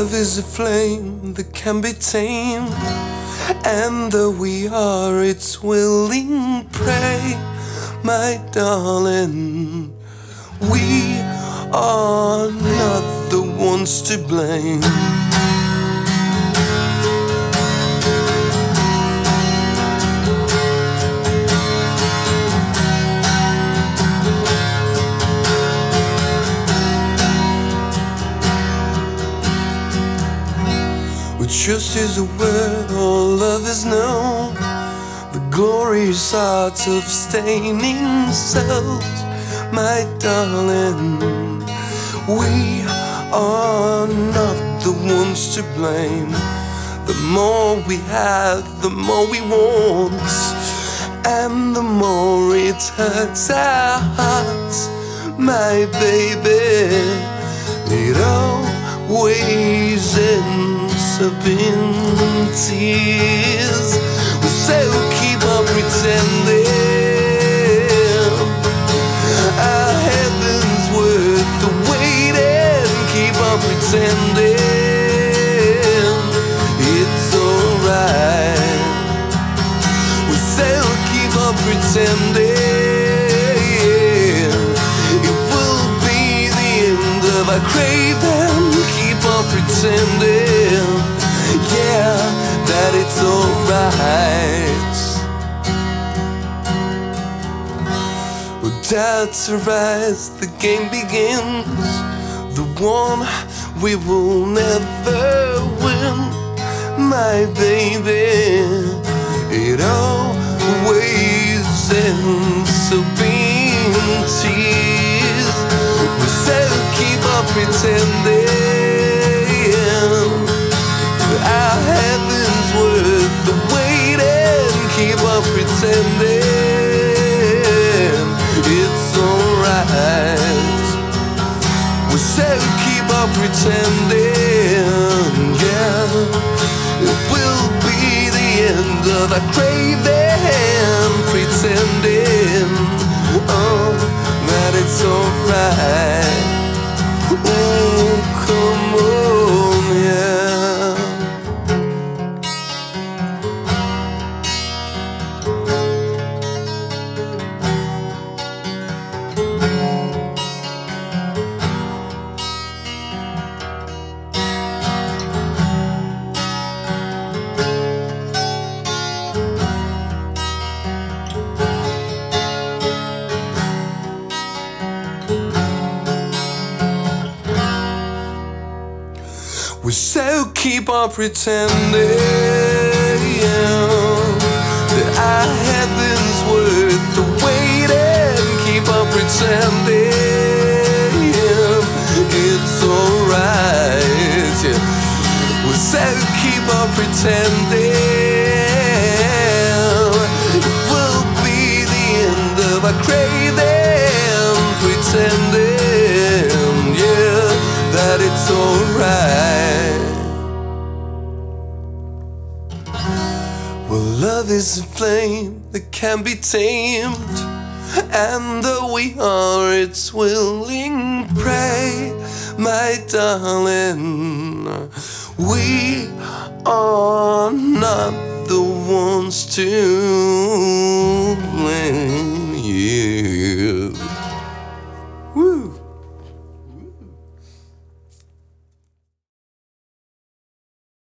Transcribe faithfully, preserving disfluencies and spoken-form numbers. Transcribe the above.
Love is a flame that can be tamed, and though we are its willing prey, my darling, we are not the ones to blame. Trust is a word all love is known, the glorious art of staining selves, my darling. We are not the ones to blame. The more we have, the more we want, and the more it hurts our hearts, my baby. It always ends up in tears. So keep on pretending our heaven's worth the waiting. Keep on pretending it's alright. So keep on pretending it will be the end of our craving. Keep on pretending, yeah, that it's alright. When doubts arise, the game begins, the one we will never win, my baby. It always ends up in tears. So keep on pretending our heaven's worth the waiting. Keep on pretending it's alright. We said keep on pretending, yeah, it will be the end of our craving. Pretending, oh, that it's alright. Oh, come on, yeah. We so keep on pretending that our heaven's worth the waiting. Keep on pretending it's alright, yeah. We so keep on pretending it will be the end of our craving. Pretending, yeah, that it's alright. Well, love is a flame that can be tamed, and though we are its willing prey, my darling, we are not the ones to blame.